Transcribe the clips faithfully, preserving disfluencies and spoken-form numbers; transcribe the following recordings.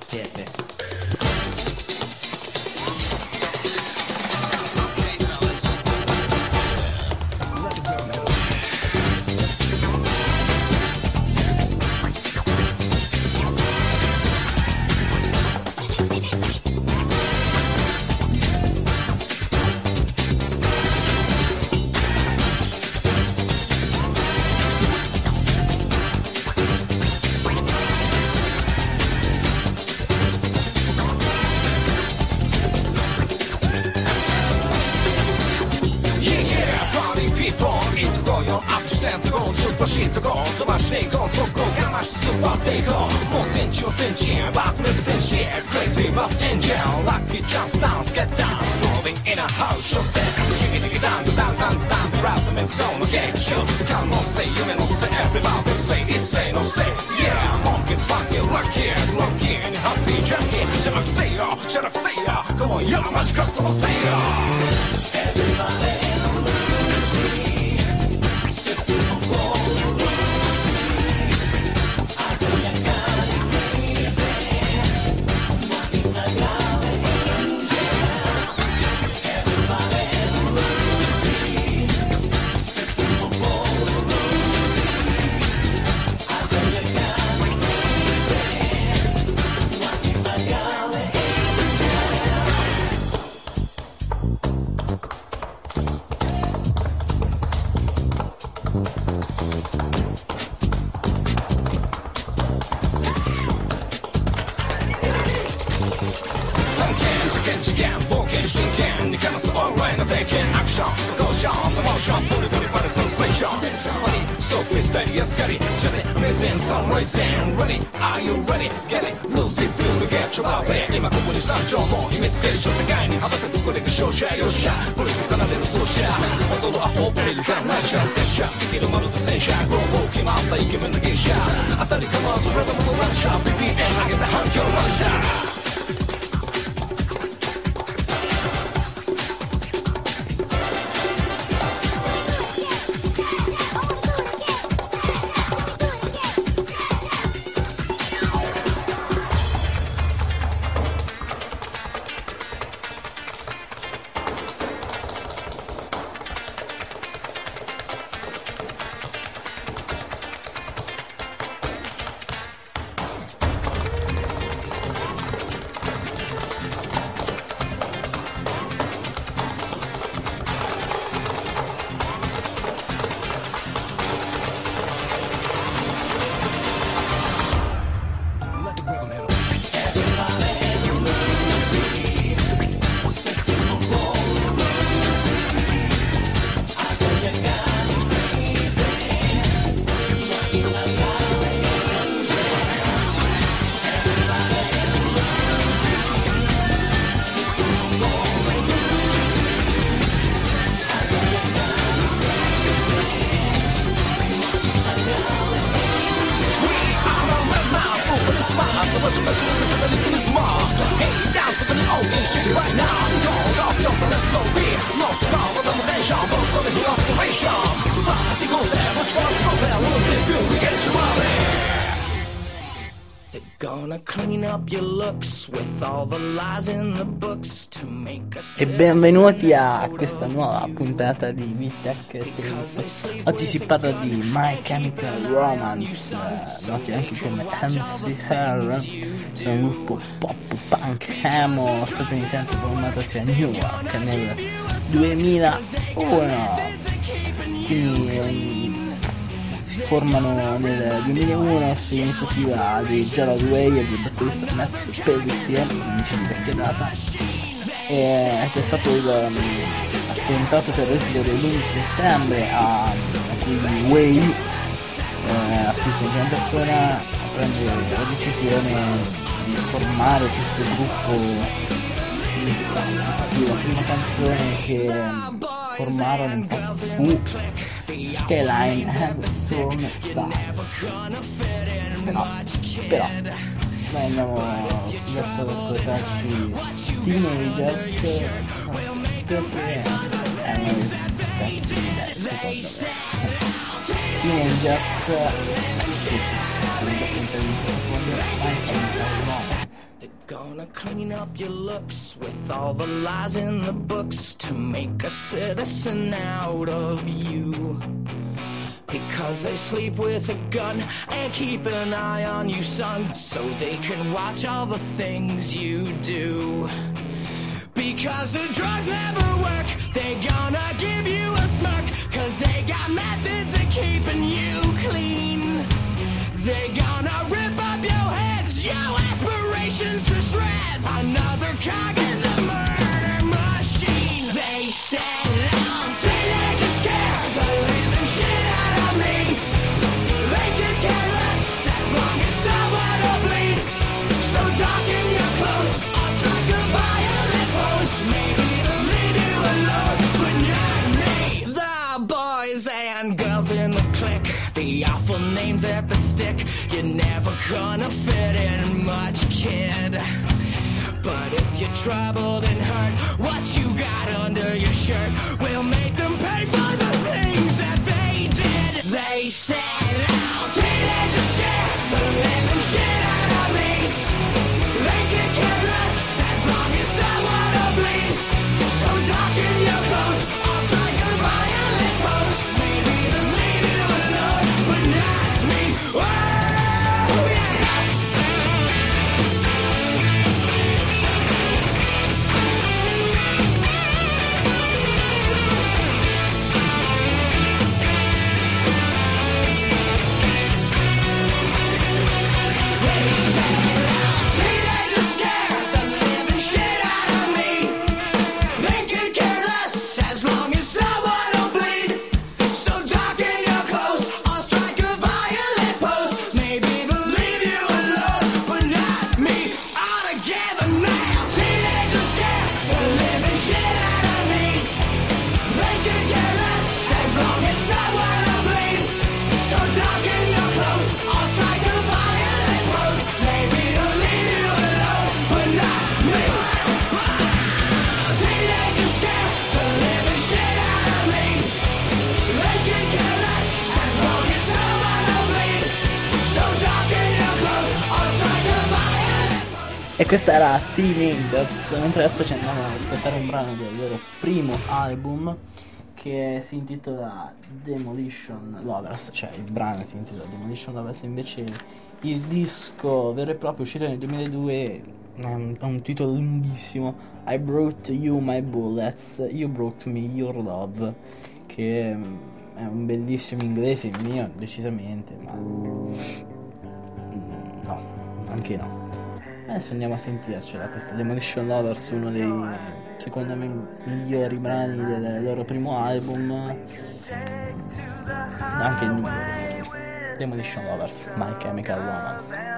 Pepe. E benvenuti a questa nuova puntata di Meet Trends. Oggi si parla di My Chemical Romance, noti anche come M C R, è un gruppo pop punk emo statunitense formatosi a Newark nel duemilauno. Quindi si formano nel duemilauno su iniziativa di Gerald Way e di batterista Matt Pellisier, amici di vecchia data, ed è stato il attentato terroristico dell'undici settembre a, a cui Way eh, assiste in prima persona a prendere la decisione di formare questo gruppo. La prima canzone che formarono infatti fu Skyline and Storm Star, però, però noi andiamo verso l'ascoltarci Teenagers, perché è uno dei pezzi diversi, Teenagers, sì, appunto di My Chemical Romance. Gonna clean up your looks with all the lies in the books to make a citizen out of you. Because they sleep with a gun and keep an eye on you, son, so they can watch all the things you do. Because the drugs never work, they gonna give you a smirk, cause they got methods of keeping you clean. They gonna rip up your heads, your aspirations to shreds. Another cog in the murder machine. They said I'm teenagers scare the living shit out of me. They could care less as long as someone will bleed. So darken your clothes, I'll strike a violent pose. Maybe it'll leave you alone, but not me. The boys and girls in the clique, the awful names at the stick. You're never gonna fit in much, kid. But if you're troubled and hurt, what you got under your shirt will make them pay for the things that they did. They said I'm teenagers scared the living shit out of me. They could care less as long as someone will bleed. So darken your clothes, I'll strike a violent pose. Maybe to leave you alone, but not me. Oh, yeah. E questa era Teenagers, mentre adesso ci andiamo ad ascoltare un brano del loro primo album che si intitola Demolition Lovers, cioè il brano si intitola Demolition Lovers, invece il disco vero e proprio uscito nel duemiladue ha un, un titolo lunghissimo, I Brought You My Bullets, You Brought Me Your Love, che è un bellissimo inglese, il mio decisamente, ma no, anche no. Adesso andiamo a sentircela, questa Demolition Lovers, uno dei, secondo me, migliori brani del loro primo album, anche il migliore forse. Demolition Lovers, My Chemical Romance.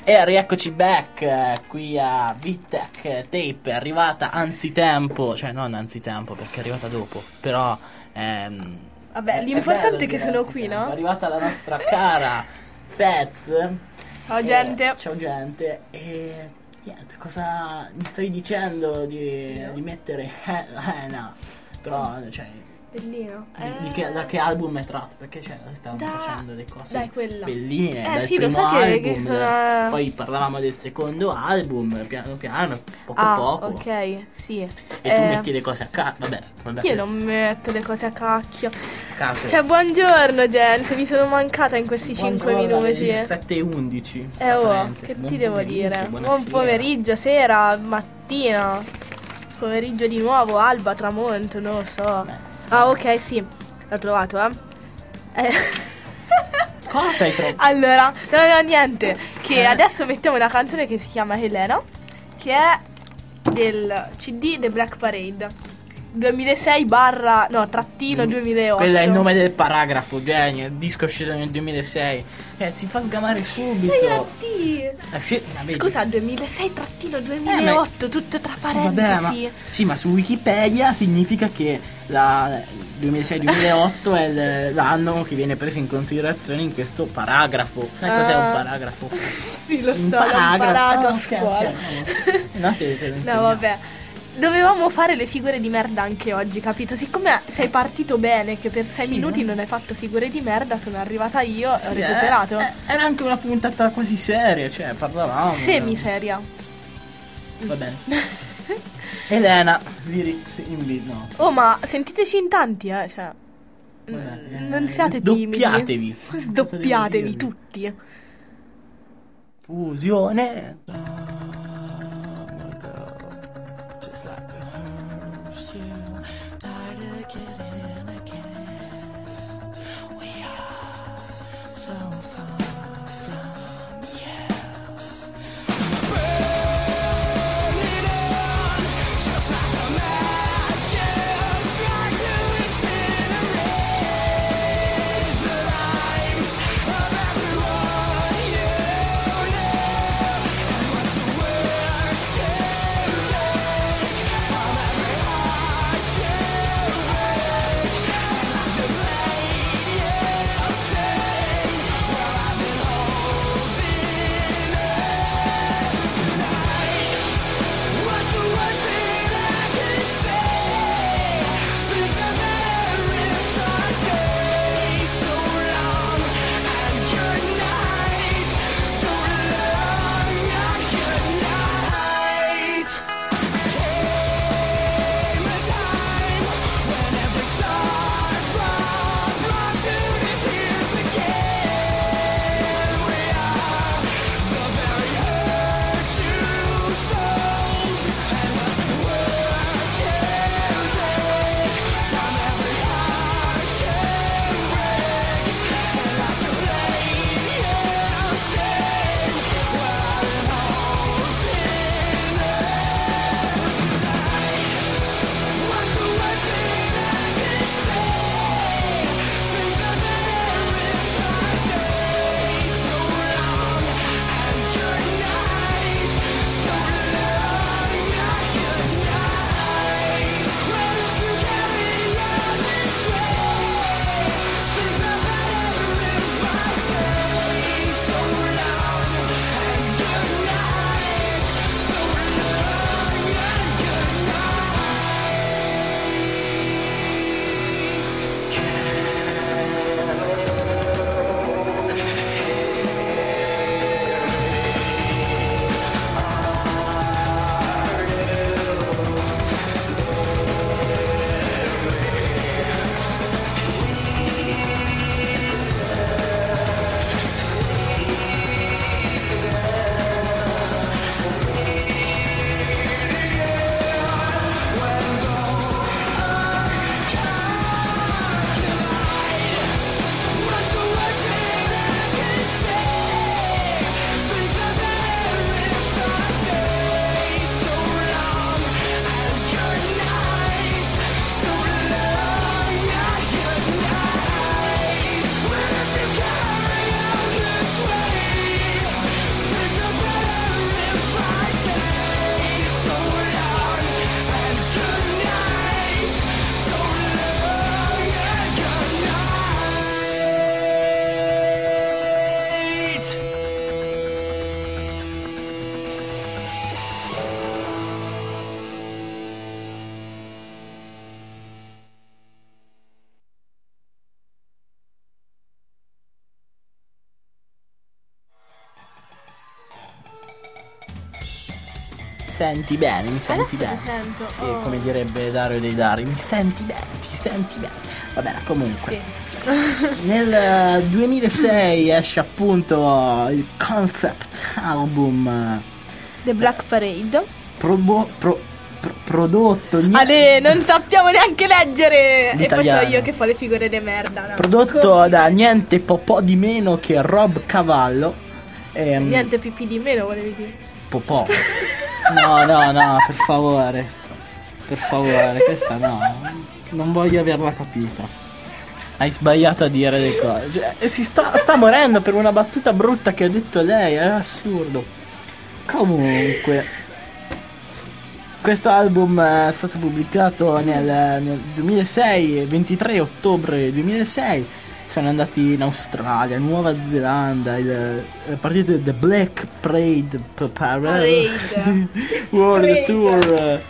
E rieccoci back eh, qui a VTech Tape, è arrivata anzitempo, cioè non anzitempo perché è arrivata dopo, però ehm, Vabbè, è- l'importante è è che bello sono dire qui, anzitempo. È no? arrivata la nostra cara Fez. Ciao Eh, gente. ciao gente. E niente, cosa mi stavi dicendo di, No. di mettere eh, eh, no, però cioè Bellino. di, di che, da che album è tratto? Perché cioè, stavamo Da- facendo le cose dai, quella. belline Eh, dal sì, lo primo so che- album, che sono- poi parlavamo del secondo album, piano piano, poco Ah, poco. ok, sì. E tu Eh, metti le cose a caso, vabbè, vabbè. Io non metto le cose a cacchio. a caso. Cioè, buongiorno gente, mi sono mancata in questi cinque Buongiorno, alle minuti. sette e undici. Eh oh, esattamente. che Buon ti devo pomeriggio, dire? buonasera. Buon pomeriggio, sera, mattina, pomeriggio di nuovo, alba, tramonto, non lo so. Beh. Ah, ok, sì, l'ho trovato, eh. eh. Cosa hai trovato? Allora, no, no, niente, che Eh. adesso mettiamo una canzone che si chiama Helena, che è del C D The Black Parade. duemilasei barra, no, trattino duemilaotto. Quello è il nome del paragrafo, genio. Il disco è uscito nel duemilasei. Eh, si fa sgamare subito. Sei a Dio. È usci- ah, vedi? Scusa, duemilasei trattino duemilaotto, tutto tra Sì, vabbè, ma, parentesi. sì, ma su Wikipedia significa che la duemilasei duemilaotto è l- l'anno che viene preso in considerazione in questo paragrafo. Sai cos'è Ah. un paragrafo? Sì, lo Un so, l'ho imparato Ah, a ok, scuola. ok, no. Se no te, te lo No, insegno. vabbè. Dovevamo fare le figure di merda anche oggi, capito? Siccome sei partito bene, che per sei Sì, minuti eh. non hai fatto figure di merda, sono arrivata io e Sì, ho eh, recuperato. eh, era anche una puntata quasi seria, cioè parlavamo. Semiseria. Va bene. Elena, lyrics in beat, no. Oh, ma sentiteci in tanti, eh, cioè. Vabbè, mm, eh, non siate timidi. sdoppiatevi. Sdoppiatevi Cosa devo tutti. Fusione. Just like the hooves, you tired of getting again. We are so far from you. Burning on, just like a match, try to incinerate the lives of everyone you know. And what's the worst to take from every heart you break? senti bene, mi senti Adesso bene. ti sento. Sì, Oh. come direbbe Dario Dei Dari, mi senti bene, ti senti bene. Va bene, comunque. Sì. Nel eh, duemilasei esce appunto il concept album eh, The Black Parade. probo- pro- pro- prodotto niente- Ale, non sappiamo neanche leggere. E poi L'italiano. so io che fa le figure di merda. No? prodotto Come- da niente po' po' di meno che Rob Cavallo. ehm, Niente pipì di meno, volevi dire. Popò. No, no, no, per favore. Per favore, questa no. Non voglio averla capita. Hai sbagliato a dire le cose. Cioè, si sta, sta morendo per una battuta brutta che ha detto lei, è assurdo. Comunque, questo album è stato pubblicato nel, nel duemilasei, ventitré ottobre duemilasei. Sono andati in Australia, Nuova Zelanda, il, il partito The Black Parade Parade Parade. World Parade. Tour.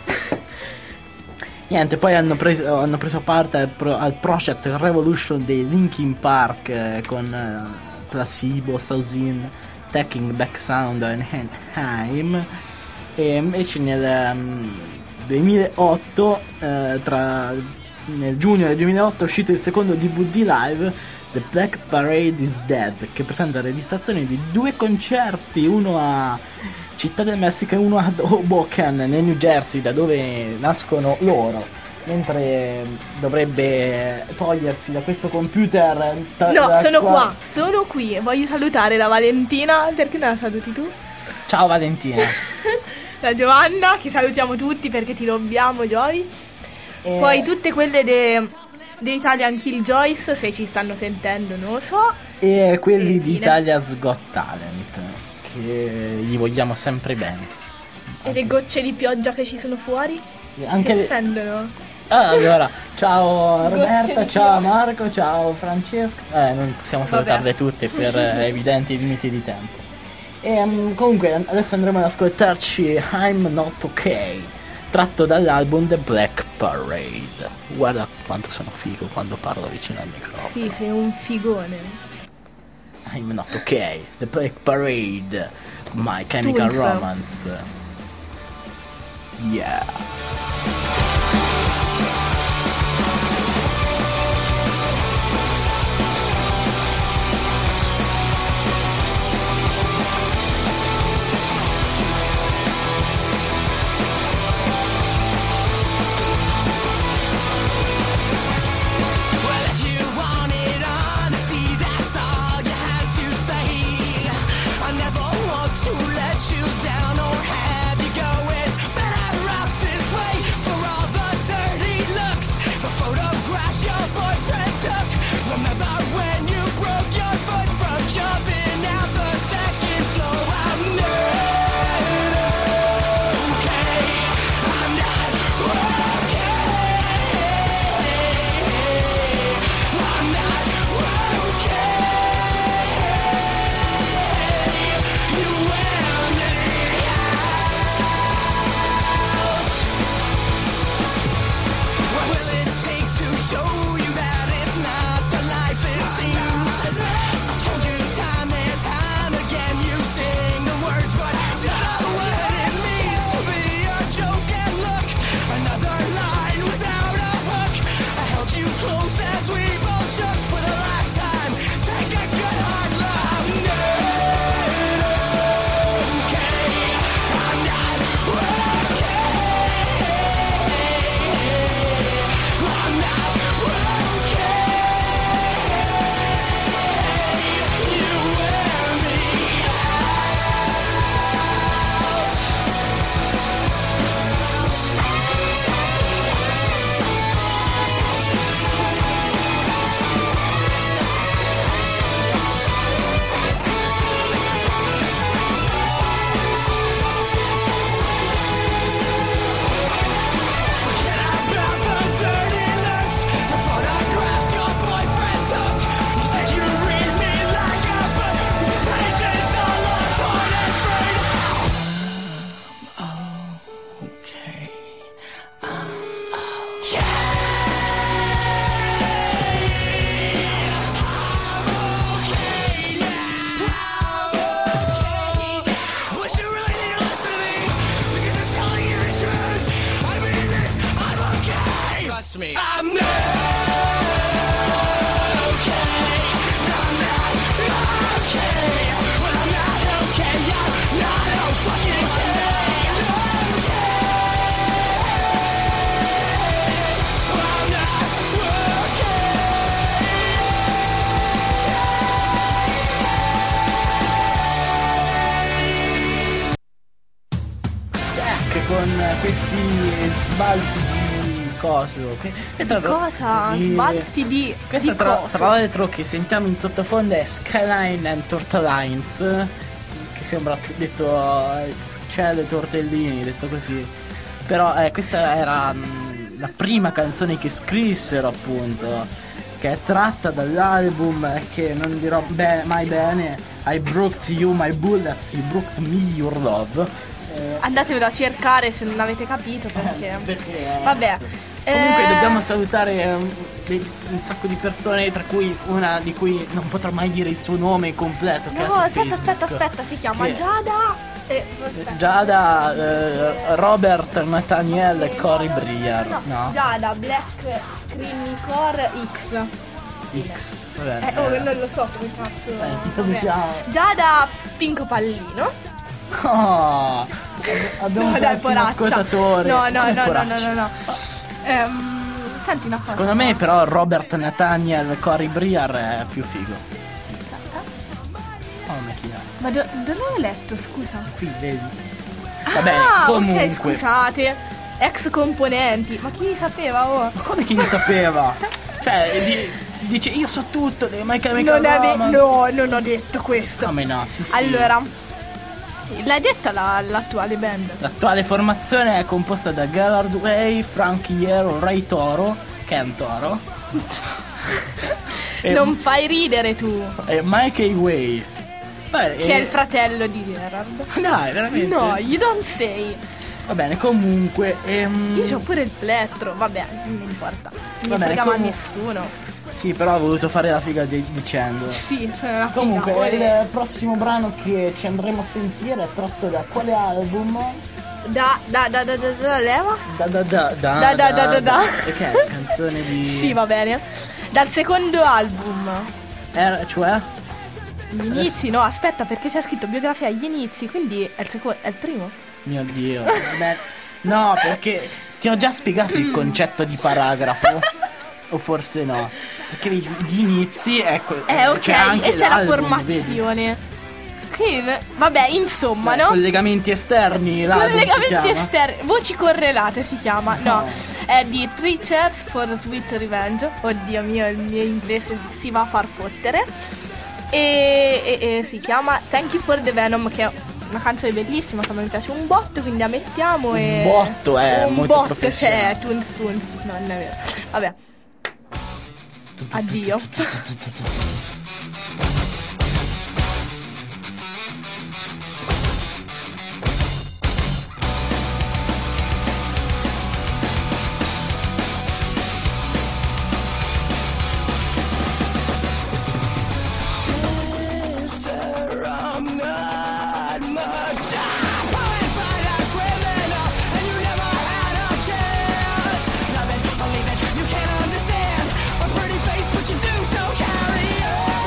Niente, poi hanno preso, hanno preso parte al, pro, al Project Revolution dei Linkin Park eh, con eh, Placebo, Sausin, Taking Back Sound e Anaheim. E invece nel um, duemilaotto, eh, tra, nel giugno del duemilaotto è uscito il secondo D V D live, The Black Parade is Dead, che presenta la registrazione di due concerti, uno a Città del Messico e uno a Hoboken nel New Jersey, da dove nascono loro, mentre dovrebbe togliersi da questo computer ta- No, da sono qua, sono qui. Voglio salutare la Valentina. Perché non la saluti tu? Ciao Valentina. La Giovanna, che salutiamo tutti perché ti dobbiamo, Joy. E- Poi tutte quelle de, de Italian Killjoys, se ci stanno sentendo, non lo so. e quelli E di fine. Italia's Got Talent, che gli vogliamo sempre bene. E le gocce di pioggia che ci sono fuori Anche si le- offendono. Ah, allora, ciao Gocce Roberta, di ciao pioggia. Marco, ciao Francesco. Eh, non possiamo Vabbè. salutarle tutte per eh, evidenti limiti di tempo. E um, comunque adesso andremo ad ascoltarci I'm Not Okay, tratto dall'album The Black Parade. Guarda quanto sono figo quando parlo vicino al microfono. Sì, sei un figone. I'm Not Okay, The Black Parade, My Chemical Toons. Romance. Yeah. Well, if you wanted honesty, that's all you had to say. I never want to let you down or have you go. It's better off this way. me. I'm not okay. I'm not okay. Well, I'm not okay. I'm not fucking okay. Okay. Well, I'm not Che con questi sbalzi di coso. Che, è stato, Cosa? di- Sbalzi di, Questa di tra, coso. tra l'altro che sentiamo in sottofondo è Skyline and Tortelines, che sembra t- detto eh, cielo e tortellini, detto così. Però eh, questa era mh, la prima canzone che scrissero, appunto, che è tratta dall'album eh, che non dirò be- mai bene, I Broke You My Bullets, You Broke Me Your Love. Eh, Andatevelo a cercare se non avete capito perché. perché eh, Vabbè. Comunque eh, dobbiamo salutare un, dei- un sacco di persone, tra cui una di cui non potrò mai dire il suo nome completo, che è No, su aspetta, Facebook. aspetta, aspetta, si chiama Che- Giada. E aspetta. Giada, eh, Robert, Nathaniel e Cory Briar. No, No, Giada Black Creamy Core X. X. Vabbè, Eh, oh, eh. non lo so come cazzo. Eh, ti vabbè. salutiamo. Giada Pinco Pallino. Oh, abbiamo No, dai, perso un poraccia. ascoltatore. No, no, Come no, no, poraccia? no, no, no. Ehm, senti una cosa. Secondo me però Robert, Nathaniel e Cory Briar è più figo. Oh, ma chi è? Ma do- dove l'hai letto, scusa? Qui vedi. Va bene, Ah, comunque. ok, scusate. Ex componenti. Ma chi sapeva, oh? Ma come chi ne sapeva? Cioè, di- dice io so tutto dei My Chemical Non ave- Romance. no, non ho detto questo. Come no, sì, sì. Allora, l'hai detta la- l'attuale band? L'attuale formazione è composta da Gerard Way, Frank Iero, Ray Toro, che è un toro, e, Non fai ridere tu. e Mike Way. Vabbè, Che è il fratello di Gerard. Dai, veramente? No, you don't say. Va bene, comunque. Ehm... Io c'ho pure il plettro. Vabbè, non importa. Non mi Va bene, frega ma comu- nessuno. Sì, però ho voluto fare la figa di- dicendo. Sì, sono una Comunque, figa. il prossimo brano che ci andremo a sentire è tratto da quale album? Da, da, da, da, da, da, leva? Da da da da Da, da, da, da, da. E che è? Canzone di... Sì, va bene. Dal secondo album. Eh, cioè? Gli inizi, no, aspetta, perché c'è scritto biografia agli inizi, quindi è il secondo, è il primo. Mio Dio. Beh, no, perché ti ho già spiegato il concetto di paragrafo. O forse no. Perché gli gli inizi, ecco. Eh, ok, c'è anche e c'è la l'album, formazione. Quindi, vabbè, insomma, vedi? no? Collegamenti esterni, l'album si Collegamenti chiama. esterni, voci correlate si chiama, no, No. è di Three Cheers for Sweet Revenge. Oddio mio, il mio inglese si va a far fottere. E, e- e si chiama Thank You for the Venom, che è una canzone bellissima che a me piace un botto, quindi la mettiamo e... Un botto, eh, un molto botto, professionale. cioè, Toons Toons, no, non è vero. Vabbè. Addio. Sister, I'm not much. I'm powered by a criminal, and you never had a chance. Love it or leave it, you can't understand. A pretty face, what you do, so carry on.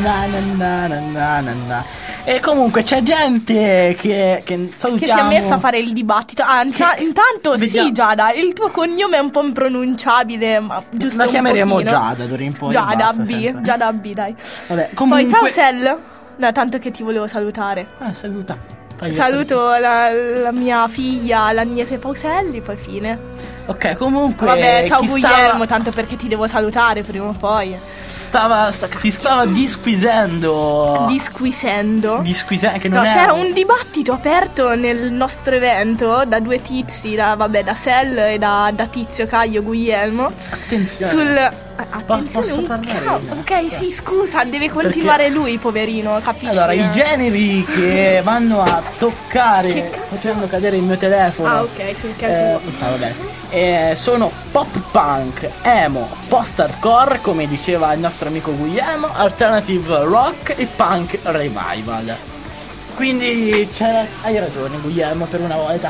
na na na na na na na. E comunque c'è gente che, che salutiamo, che si è messa a fare il dibattito. Anzi, che... intanto vediamo. Sì, Giada, il tuo cognome è un po' impronunciabile, ma giusto. La un chiameremo pochino. Giada d'ora in poi. Giada basta, B, senza... Giada B, dai. Vabbè, comunque... Poi ciao Sel. No, tanto che ti volevo salutare. Ah, saluta. Poi Saluto la, la mia figlia, l'Agnese Pauselli, poi fine. Ok, comunque. Vabbè, ciao Guglielmo, stava... tanto perché ti devo salutare prima o poi. Stava, si stava disquisendo. Disquisendo? Disquisendo, che non no, è... c'era un dibattito aperto nel nostro evento da due tizi, da, vabbè, da Sel e da, da Tizio, Caio, Guglielmo. Attenzione. Sul... Attenzione, posso un parlare? ca- Ok, sì, scusa, deve continuare perché... lui, poverino, capisci? Allora, i generi che vanno a toccare che facendo cadere il mio telefono. Ah, ok, finché eh, ah, vabbè. Eh, sono pop punk, emo, post hardcore, come diceva il nostro amico Guglielmo, alternative rock e punk revival. Quindi c'è... hai ragione Guglielmo, per una volta.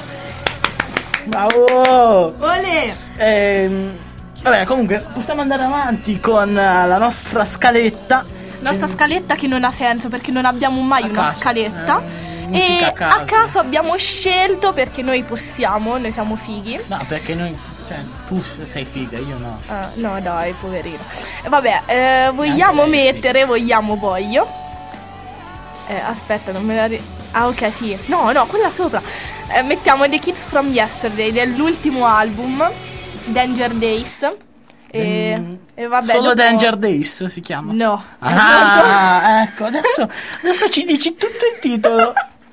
Bravo! Olè! Ehm Vabbè, comunque possiamo andare avanti con la nostra scaletta. Nostra scaletta che non ha senso perché non abbiamo mai a una caso. scaletta. Eh, e a caso. a caso abbiamo scelto perché noi possiamo, noi siamo fighi. No, perché noi, cioè, tu sei figa, io no. Ah, no, dai, poverino. E vabbè, eh, vogliamo mettere, vogliamo voglio. Eh, aspetta, non me la ri- Ah, ok, sì. No, no, quella sopra. Eh, mettiamo The Kids from Yesterday dell'ultimo album. Danger Days e, mm, e vabbè, solo dopo... Danger Days si chiama? No. Ah, ecco, adesso, adesso ci dici tutto il titolo.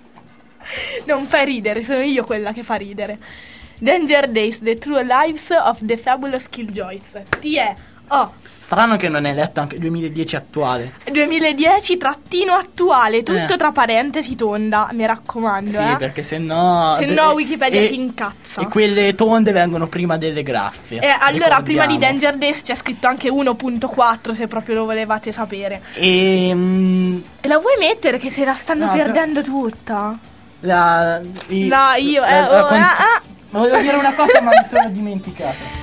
Non fai ridere, sono io quella che fa ridere. Danger Days, The True Lives of the Fabulous Killjoys. Ti è oh Strano che non hai letto anche duemiladieci attuale. duemiladieci trattino attuale, tutto eh. tra parentesi tonda, mi raccomando. Sì, eh. perché se no... Se no Wikipedia e, si incazza. E quelle tonde vengono prima delle graffie. E allora ricordiamo. prima di Danger Days c'è scritto anche uno punto quattro se proprio lo volevate sapere. E... Mm, e la vuoi mettere che se la stanno no, perdendo tutta? La... I, no, io... la, Eh, la, la oh, cont- ah, ah. volevo dire una cosa ma mi sono dimenticato.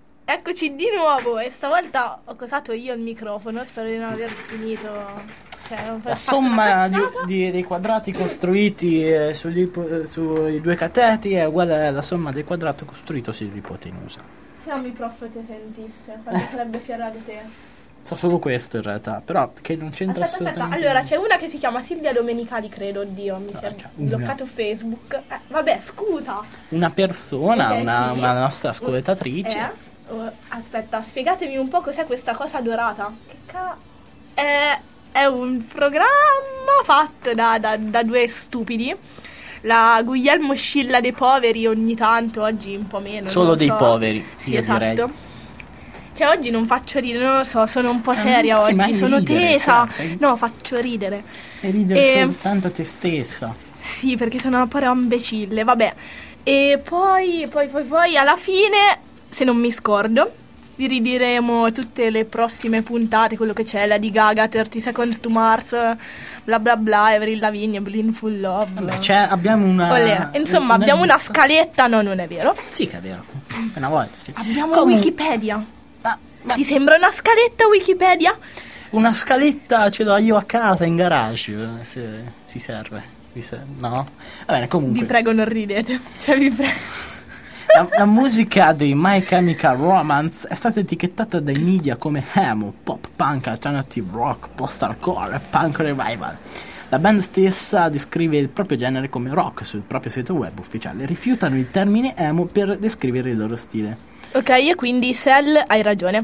Eccoci di nuovo e stavolta ho cosato io il microfono, spero di non aver finito cioè, ho La fatto una somma di, cazzata. di- dei quadrati costruiti eh, sugli ipo- eh, sui due cateti è uguale alla somma del quadrato costruito sull'ipotenusa. Se non mi prof ti sentisse, quando sarebbe fiera di te. So solo questo in realtà, però che non c'entra Aspetta, aspetta, assolutamente allora c'è una che si chiama Silvia Domenicali, credo, oddio, mi si è cioè, una. bloccato Facebook. Eh, vabbè, scusa. una persona, Eh, una, sì. una nostra ascoltatrice. Eh? Oh, aspetta, spiegatemi un po' cos'è questa cosa dorata. Che ca... È, è un programma fatto da, da- da due stupidi. La Guglielmo Scilla dei poveri ogni tanto, oggi un po' meno. Solo non lo dei so. poveri, Sì, io esatto. direi. Cioè oggi non faccio ridere, non lo so, sono un po' Ah, seria non fai mai oggi, sono ridere, tesa. cioè, sei- No, faccio ridere. E ridere E- soltanto te stessa. Sì, perché sono un po' imbecille, vabbè. E poi, poi, poi, poi, alla fine, se non mi scordo, vi ridiremo tutte le prossime puntate, quello che c'è, Lady Gaga, thirty Seconds to Mars, bla bla bla, Avril Lavigne, Blindful Love. Vabbè, c'è, abbiamo una... Olè. Insomma, abbiamo una lista. scaletta, no, non è vero. Sì che è vero, una volta sì. Abbiamo Comun- Wikipedia. Ma- ma Ti sembra una scaletta Wikipedia? una scaletta ce l'ho io a casa in garage, se si serve. Vi ser- no? Va bene, comunque. Vi prego, non ridete. Cioè, vi prego. La, la musica dei My Chemical Romance è stata etichettata dai media come emo, pop punk, alternative rock, post-hardcore e punk revival. La band stessa descrive il proprio genere come rock sul proprio sito web ufficiale. Rifiutano il termine emo per descrivere il loro stile. Ok, e quindi Sel, hai ragione.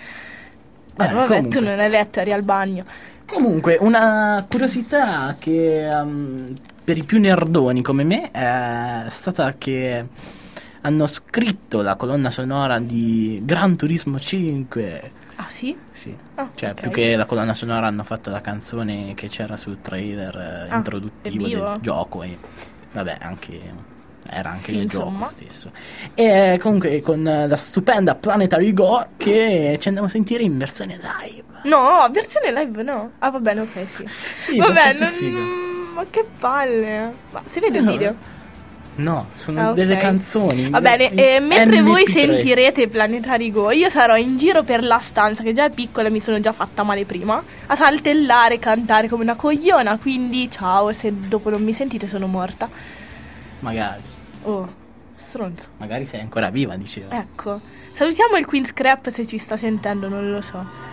Vabbè, Eh, vabbè, comunque. tu non hai letto, eri al bagno. Comunque, una curiosità che um, per i più nerdoni come me è stata che hanno scritto la colonna sonora di Gran Turismo cinque. Ah, sì? Sì, Ah, cioè ok. più che la colonna sonora hanno fatto la canzone che c'era sul trailer eh, Ah, introduttivo è vivo? del gioco e vabbè anche era anche Sì, nel insomma. gioco stesso. E comunque con eh, la stupenda Planetary Go che ci andiamo a sentire in versione live. No, versione live no. Ah, va bene, ok, sì. Sì, Vabbè, abbastanza non... figo. Ma che palle. Ma si vede il No. video? No, sono Ah, ok. delle canzoni. Va bene, in- e mentre M P voi tre. sentirete Planetary Go, io sarò in giro per la stanza, che già è piccola e mi sono già fatta male prima, a saltellare, cantare come una cogliona, quindi ciao, se dopo non mi sentite sono morta. Magari, Oh, stronzo. magari sei ancora viva, diceva. Ecco, salutiamo il Queen Scrap se ci sta sentendo, non lo so.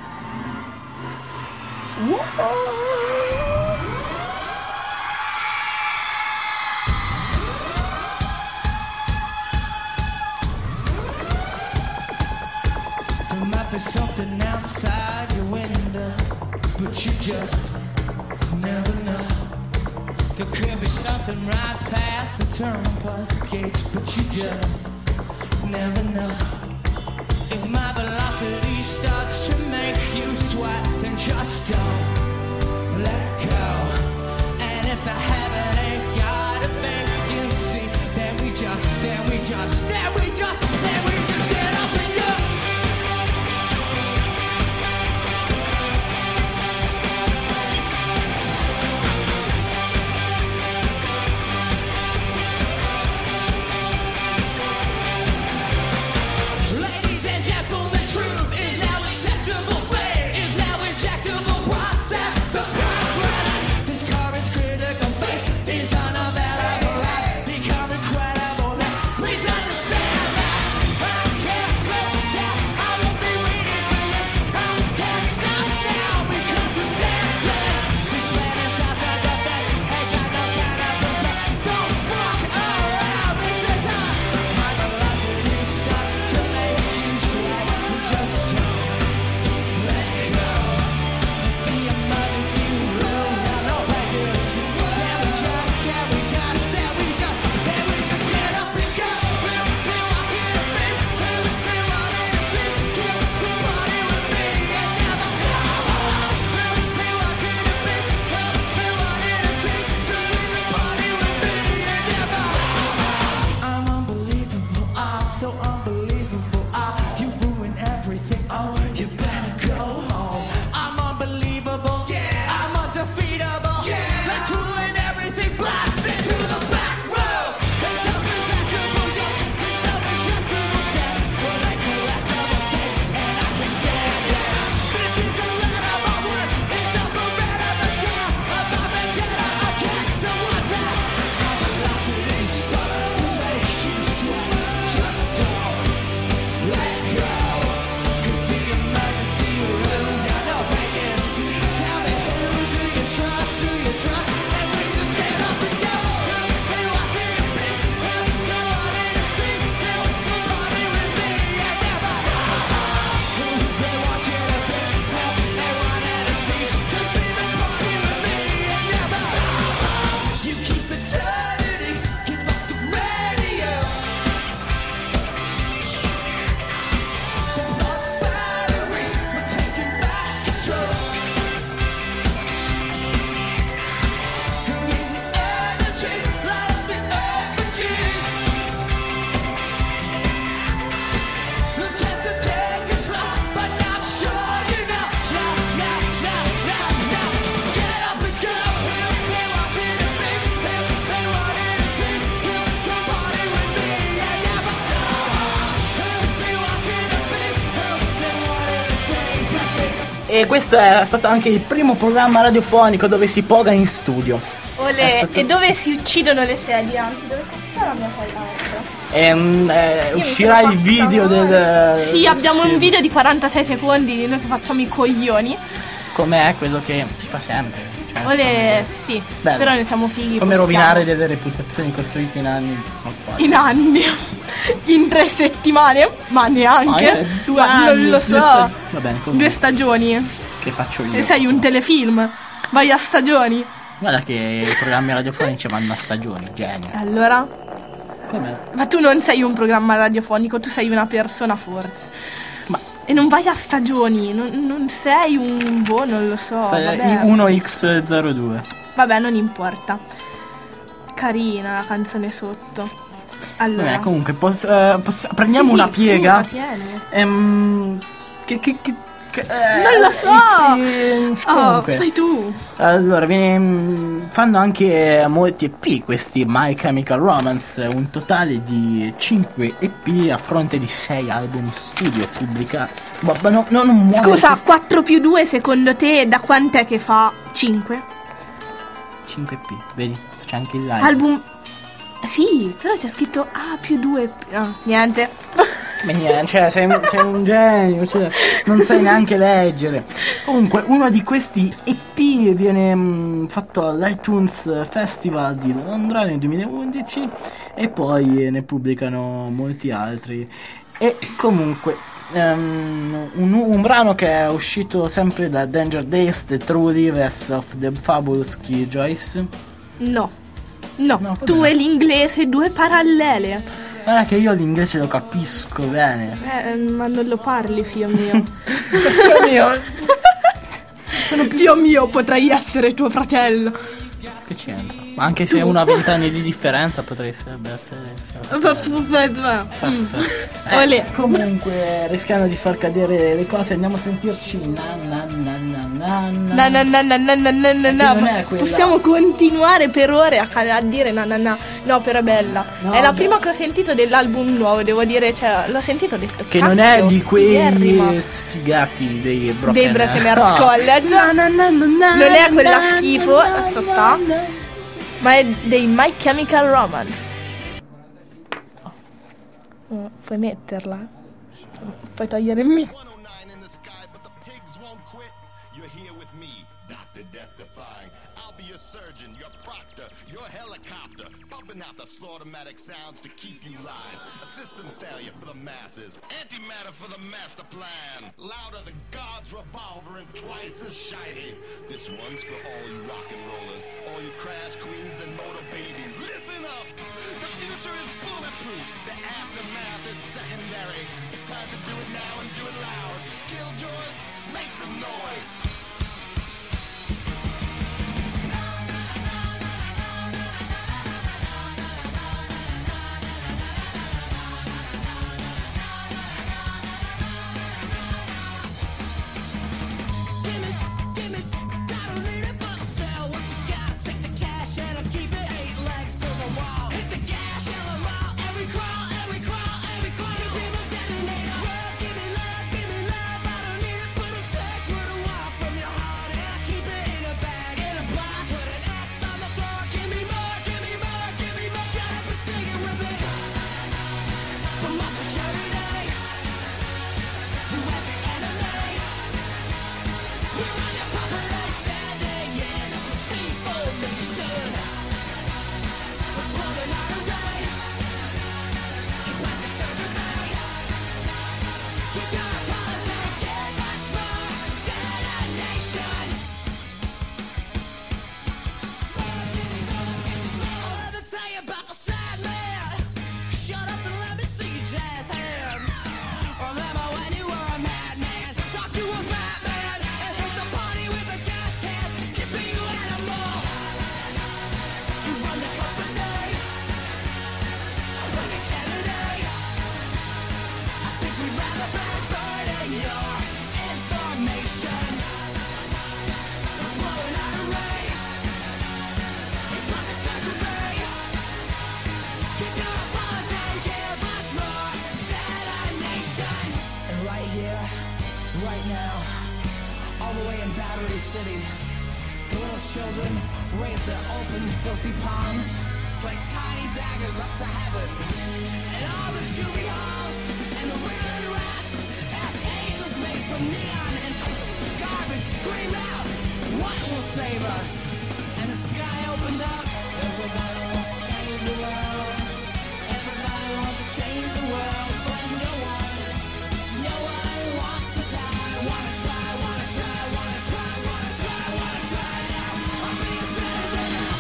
There might be something outside your window, but you just never know. There could be something right past the turnpike gates, but you just never know. If my velocity starts to make you sweat, then just don't let go. And if the heaven ain't got a vacancy, then we just, then we just, then we just, then we just get up and go. Ladies and gentlemen, truth is now acceptable. Fame is now injectable. Process the progress. This car is critical. Faith is unavailable. Life become incredible. Now, please understand. E questo è stato anche il primo programma radiofonico dove si poga in studio. Olè, stato... e dove si uccidono le sedie, anzi, dove cazzo è la mia sedia? E, um, eh, uscirà il video del... Sì, abbiamo sì. un video di quarantasei secondi di noi che facciamo i coglioni. Com'è quello che si fa sempre. Cioè, Olè, sì, bello. Però ne siamo fighi. Come possiamo. rovinare delle reputazioni costruite in anni. In anni. In tre settimane, ma neanche. Ah, due ma anni, non lo so. Sta... Va bene, due stagioni. Che faccio io? E sei un telefilm. Vai a stagioni. Guarda che i programmi radiofonici vanno a stagioni, genio. Allora? Com'è? Ma tu non sei un programma radiofonico, tu sei una persona forse. Ma... E non vai a stagioni, non, non sei un... boh, non lo so. Sei uno X zero due. Vabbè, non importa. Carina la canzone sotto. Allora. Vabbè, comunque, pos- uh, pos- prendiamo sì, una sì, piega. Scusa, tieni. Ehm, che... che, che Eh, non lo so. Eh, oh, fai tu. Allora viene, fanno anche molti E P questi My Chemical Romance, un totale di cinque E P a fronte di sei album studio pubblicati. Ma, ma no, no, non Scusa, questi... quattro più due secondo te da quant'è che fa cinque? cinque E P, vedi? C'è anche il live. Album. Sì, però c'è scritto A più due. Ah, niente. Ma niente, cioè sei, sei un genio, cioè, non sai neanche leggere. Comunque, uno di questi E P viene mh, fatto all'iTunes Festival di Londra nel duemilaundici e poi ne pubblicano molti altri. E comunque, um, un, un brano che è uscito sempre da Danger Days, The True Lives of the Fabulous Killjoys. No, no, no tu e l'inglese, due parallele. Guarda che io l'inglese lo capisco bene. Eh, ma non lo parli, figlio mio. Figlio mio. Sono più... Figlio mio, potrei essere tuo fratello. Che c'entra? Ma anche se uno ha vent'anni di differenza potrei essere eh, comunque, rischiando di far cadere le cose, andiamo a sentirci na na na na na na na na na na na na na na. Possiamo continuare per ore a, a dire na na na. No, però è bella. No, è la prima che ho sentito dell'album nuovo, devo dire, cioè, l'ho sentito, ho detto che non è di quelli sfigati dei Broken, dei Broken Heart College. No, no, no, no, no, non è quella schifo, sta sta, ma è dei My Chemical Romance. Oh, puoi metterla? Puoi togliere il mic. Out the slaughtermatic sounds to keep you live. A system failure for the masses. Antimatter for the master plan. Louder than God's revolver and twice as shiny. This one's for all you rock and rollers, all you crash queens and motor babies. Listen up! The future is bulletproof. The aftermath is secondary. It's time to do it now and do it loud. Killjoys, make some noise. city. The little children raise their open, filthy palms like tiny daggers up to heaven. And all the juvie halls and the weird rats as angels made from neon and garbage scream out, what will save us? And the sky opened up. Everybody wants to change the world. Everybody wants to change the world, but no one, no one wants to die. Wanna try, wanna try, wanna try, wanna try, wanna try now. I'm being dead now.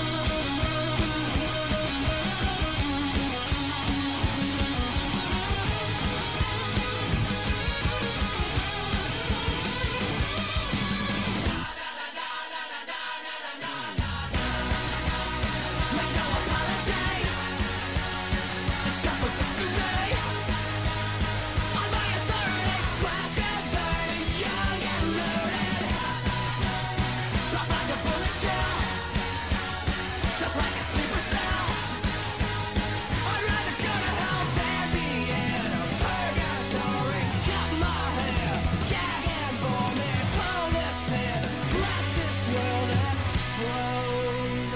Make no apology. It's got for today. On my authority, crash and burn, young and loaded. Drop like a bullet shell, just like a sleeper cell. I'd rather go to hell than be in a purgatory. Cut my hair, gag and bore me, pull this pin, let this world explode.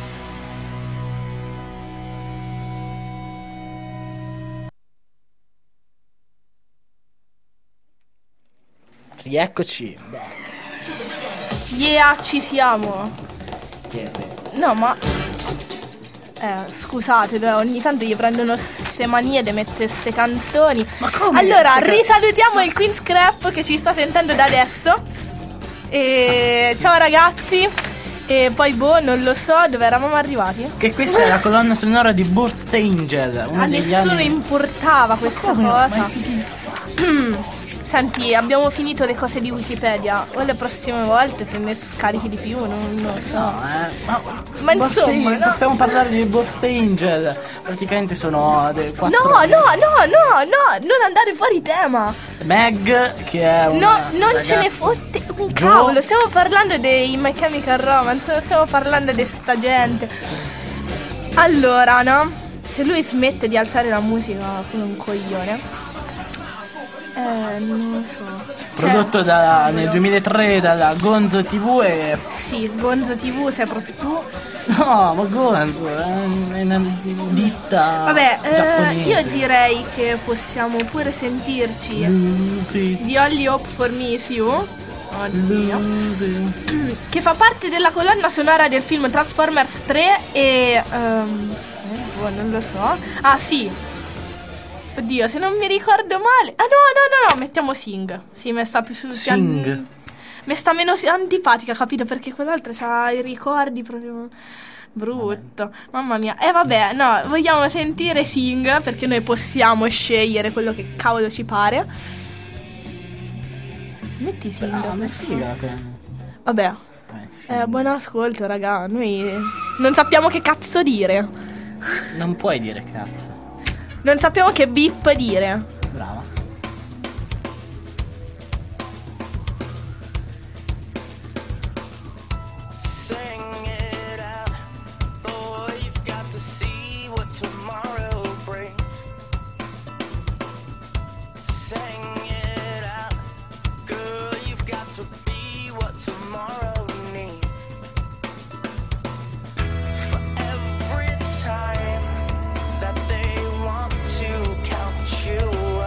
Rieccoci. Yeah, ci siamo. Chiede. No, ma... Eh, scusate, dai, ogni tanto gli prendono ste manie di mettere ste canzoni. Ma come? Allora, Ste ca- risalutiamo il Queen Scrap che ci sta sentendo da adesso. E ciao ragazzi. E poi, boh, non lo so dove eravamo arrivati. Che questa è la colonna sonora di Burst Angel. Uno A degli nessuno anni... importava questa Come? Ma è cosa. fighissimo. Senti, abbiamo finito le cose di Wikipedia. O le prossime volte te ne scarichi di più, non lo so. No, eh. Ma, Ma Burst insomma, Angel, no. possiamo parlare di Burst Angel. Praticamente sono de- quattro... No, no, no, no, no, non andare fuori tema. Meg, che è una No, non ragazza- ce ne fotte un Joe. cavolo. Stiamo parlando dei My Chemical Romance. Non stiamo parlando di sta gente. Allora, no? Se lui smette di alzare la musica come un coglione. Eh, non lo so. Cioè, Prodotto da, nel duemilatré dalla Gonzo tivù e... sì, Gonzo tivù sei proprio tu. No, ma Gonzo è una ditta Vabbè, eh, giapponese. io direi che possiamo pure sentirci Lucy, di Only Hope for Me Is You. Oddio. Lucy. Che fa parte della colonna sonora del film Transformers tre e... ehm, eh, boh, non lo so. Ah, sì. Oddio, se non mi ricordo male... Ah, no, no, no, no, mettiamo Sing. Sì, mi sta più sul Sing. pian- mi sta meno si- antipatica, capito? Perché quell'altra c'ha i ricordi proprio... brutto. Mamma mia. E eh, vabbè, no, vogliamo sentire Sing, perché noi possiamo scegliere quello che cavolo ci pare. Metti Sing. Ah, ma è figa. Vabbè. Eh, sì. Eh, buon ascolto, raga. Noi non sappiamo che cazzo dire. Non puoi dire cazzo. Non sappiamo che beep dire. Brava. Sing it out, boy, you've got to see what tomorrow brings. Sing it out, girl, you've got to be what tomorrow needs. For every time that they want to count you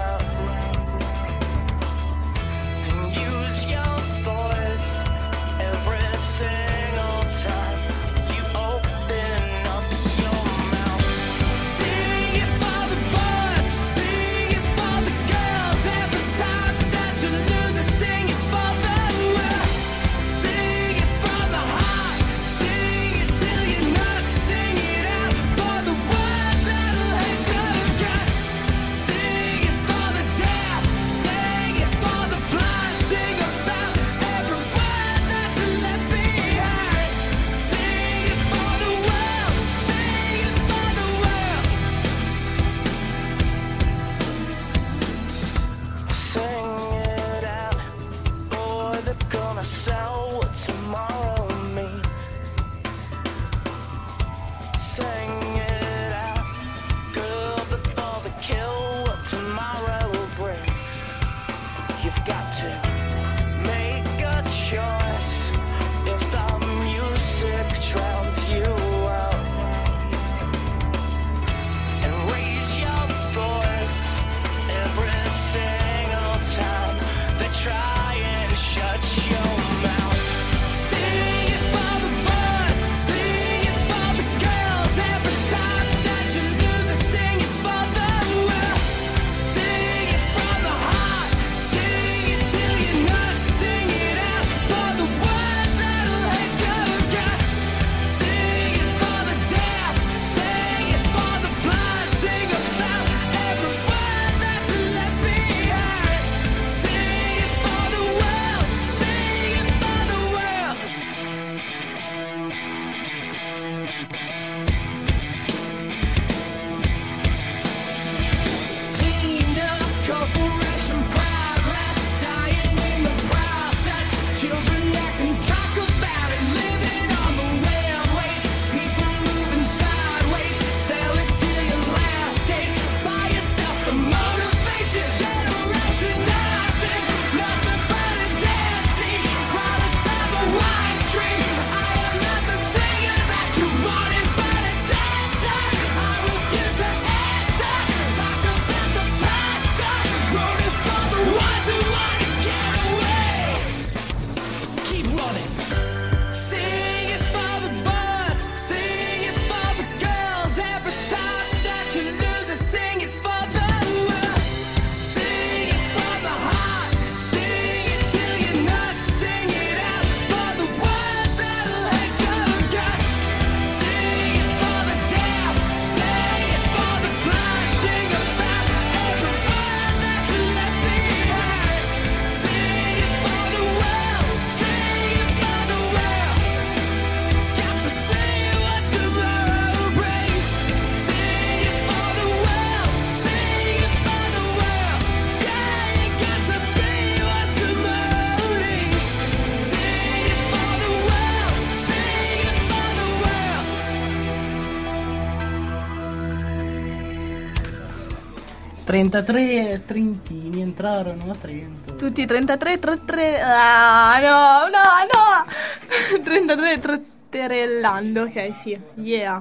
trentatré trentini entrarono a Trento. Tutti trentatré, trentatré. Ah, no, no, no. trentatré, trotterellando. Ok, sì. Yeah.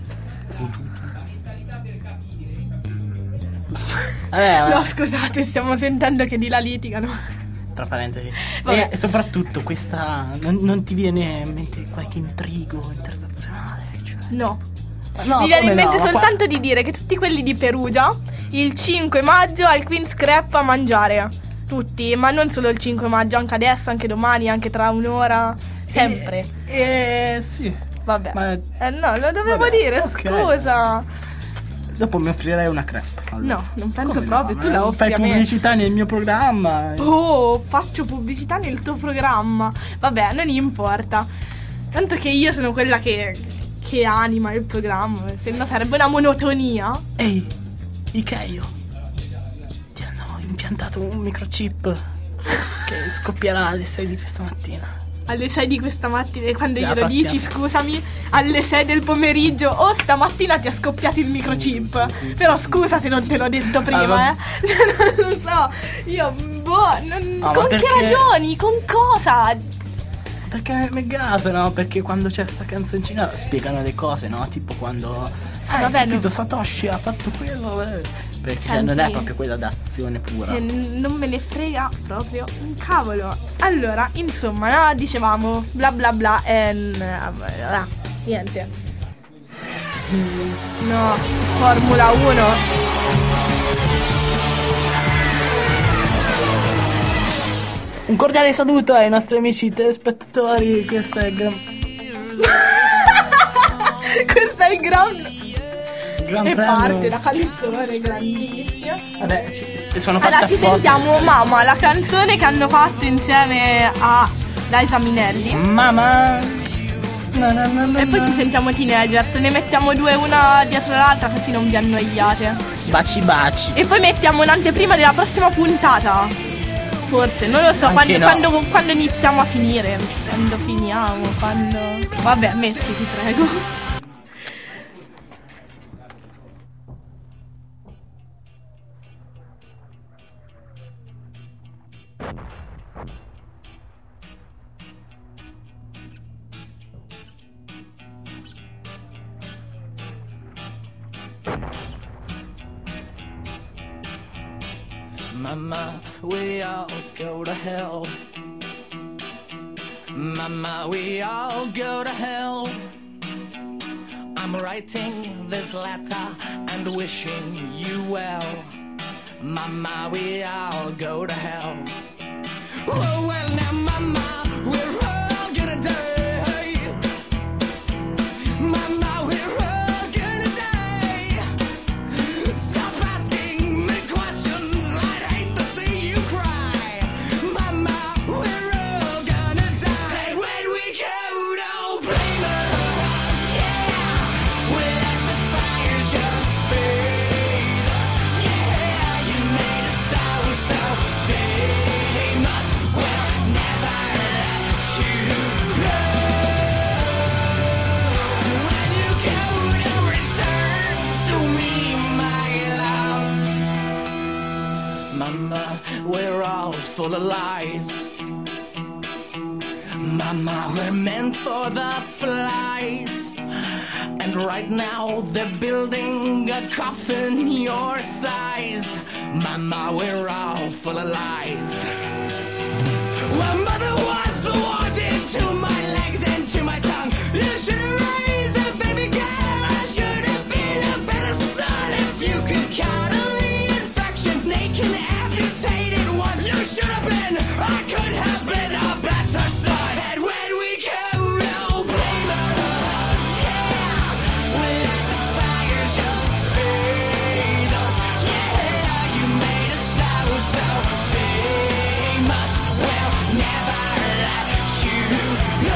Vabbè, No, scusate, stiamo sentendo che di là litigano. tra parentesi. Vabbè. E soprattutto questa non, non ti viene in mente qualche intrigo internazionale? Cioè, No. no, Mi viene come in mente no? Ma qua- soltanto di dire che tutti quelli di Perugia il cinque maggio al Queen's Crap a mangiare. Tutti, ma non solo il cinque maggio, anche adesso, anche domani, anche tra un'ora. Sempre. Eh, eh, sì. Vabbè. Ma- Eh no, lo dovevo vabbè, dire, ok. scusa. Dopo mi offrirei una crepe. allora. No, non penso Come proprio, no? tu la offri Fai a me. pubblicità nel mio programma. Oh, faccio pubblicità nel tuo programma. Vabbè, non importa. Tanto che io sono quella che, che anima il programma, se no sarebbe una monotonia. Ehi, Ikeio, ti hanno impiantato un microchip che scoppierà alle sei di questa mattina. Alle sei di questa mattina, e quando Ya, glielo partiamo. dici, scusami, alle sei del pomeriggio, o stamattina ti è scoppiato il microchip. Però scusa se non te l'ho detto prima, Ah, va- eh. Cioè, non lo so, io, boh, non- Ah, ma con che perché- ragioni, con cosa? Perché mi gasano, perché quando c'è sta canzoncina spiegano le cose, no? Tipo quando Sì, ah, vabbè, hai capito, non- Satoshi ha fatto quello, eh. Perché cioè, Senti. non è proprio quella d'azione pura. Se n- non me ne frega proprio un cavolo. Allora, insomma, no, dicevamo bla bla bla e n- ah, niente. No, Formula uno. Un cordiale saluto ai nostri amici telespettatori, questa è Gran, Questo è il gran gran e Premio. parte la canzone grandissima. Vabbè, ci, sono fatte Allora ci apposta. sentiamo Mamma, la canzone che hanno fatto insieme a Liza Minnelli. Mamma. Na, na, na, na, E poi na. ci sentiamo Teenagers, ne mettiamo due una dietro l'altra così non vi annoiate. Baci baci. E poi mettiamo un'anteprima della prossima puntata. Forse, non lo so, Anche quando, no. quando, quando iniziamo a finire. Quando finiamo, quando... Vabbè, metti, ti prego. Mama, we all go to hell. Mama, we all go to hell. I'm writing this letter and wishing you well. Mama, we all go to hell. Oh, well, now, Mama, we're all gonna die. Mama, we're all gonna die. Stop asking me questions. I'd hate to see you cry. Mama, we're all gonna die. And when we go, don't blame us. Yeah, we let the fire just bathe us. Yeah, you made us so, so famous. We'll never let you go. When you go to return to me, my love. Mama, we're all full of lies. Mama, we're meant for the flies. And right now they're building a coffin your size. Mama, we're all full of lies. Well, mother was the one did to my legs and to my tongue. You should have raised a baby girl. I should have been a better son. If you could count on the infection, they can amputate it once. You should have been, I could have been a better son. And when we go, don't blame us. Yeah, we let the fire just bathe us. Yeah, you made us so, so famous. We'll never let you go.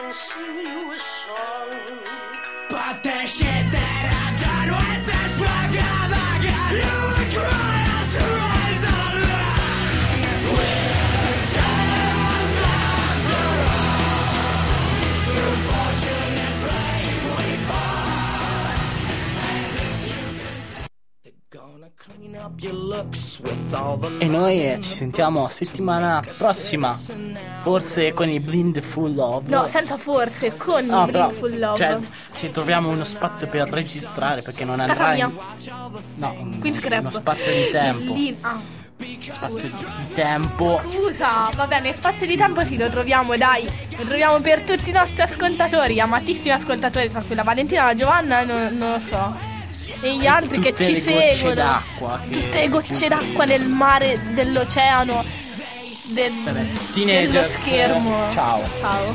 and sing you a song. But the shit that I've done with this record, I got you would cry out to rise online. We're dead after all. Through fortune and blame we fall. And if you can say they're gonna clean up your looks with all the E noi eh, ci sentiamo settimana prossima, forse con i Blind Full Love. No, senza forse, con No, il però, Full Love. cioè, se troviamo uno spazio per registrare, perché non Casa andrai mia. in... no, un- Queen's Crab. uno spazio di tempo. Lì, ah. Spazio di tempo. Scusa, va bene, spazio di tempo sì, lo troviamo, dai. Lo troviamo per tutti i nostri ascoltatori, amatissimi ascoltatori, so quella Valentina, la Giovanna, non, non lo so. E gli altri che Tutte ci le gocce seguono. d'acqua che- Tutte le gocce d'acqua nel mare, dell'oceano, del, Vabbè, dello teenagers, schermo. eh, ciao. Ciao.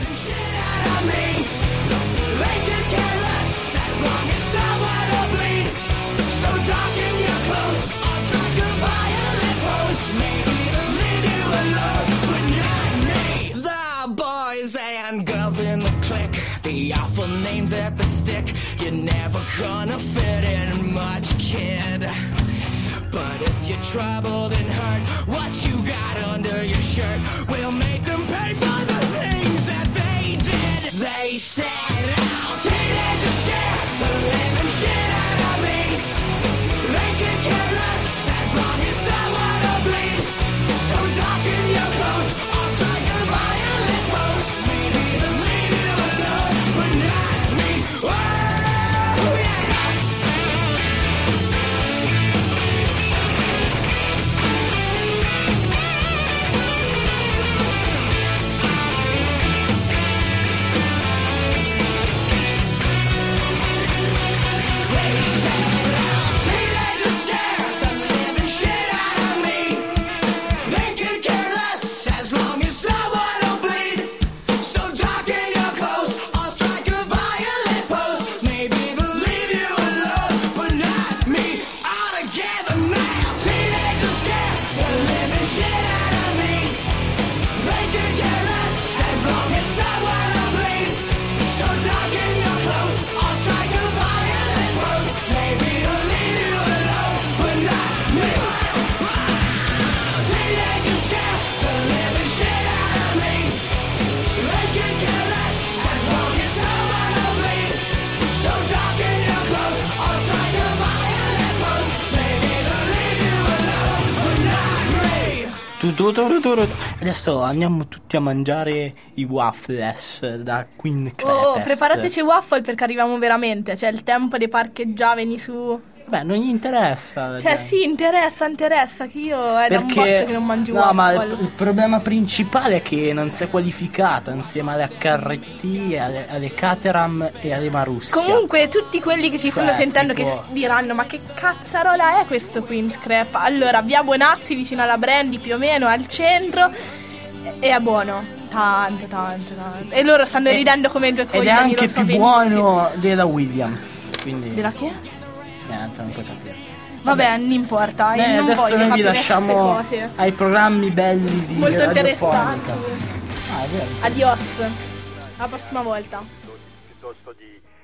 they could care less as long as someone will bleed. So darken your clothes, I'll strike a violent pose. Maybe to leave you alone, but not me. The boys and girls in the clique, the awful names at the stick. You're never gonna fit in much, kid. But if you're troubled and hurt, what you got under your shirt will make them pay for the things that they did. They said, "I'll teenagers scare the living shit out of me. They could care less as long as someone will bleed. So darken your clothes, I'll strike a violent pose. Maybe to leave you alone, but not me." Oh, yeah. Teenagers scare the living shit out of me. They could care less as long as someone will bleed. So darken your clothes, I'll strike a violent pose. Maybe they'll leave you alone, but not me. All together now. Teenagers scare the living shit out of me. They could care less as long as someone will bleed. So darken your clothes, I'll strike a violent pose. Maybe they'll leave you alone, but not me. Teenagers scare the living shit out of me. They could care less as long as someone will bleed. So darken your clothes, I'll strike a violent pose. Maybe they'll leave you alone, but not me. Tu, tu, tu, tu, tu. Adesso andiamo tutti a mangiare i waffles da Queen Crepes. Oh, preparateci i waffle perché arriviamo veramente. C'è il tempo dei parcheggiaveni su. Beh, non gli interessa. Cioè, sì, interessa, interessa. Che io è da un botto che non mangio no, ma waffle. il, il problema principale è che non si è qualificata insieme alle H R T, alle, alle Caterham e alle Marussia. Comunque, tutti quelli che ci stanno Cioè, sentendo tipo- che s- diranno: ma che cazzarola è questo Queen's Crep? Allora, via Bonazzi, vicino alla Brandy, più o meno al centro. E è buono. Tanto, tanto, tanto. E loro stanno E- ridendo come due Ed coglioni. è anche lo so più benissimo. buono della Williams. Quindi Della che? niente, non puoi capire. Vabbè, non importa. io Beh, non adesso voglio noi vi capire lasciamo queste cose. ai programmi belli di Molto interessanti. radiofonica. Ah, è vero. Adios. Alla prossima volta. piuttosto di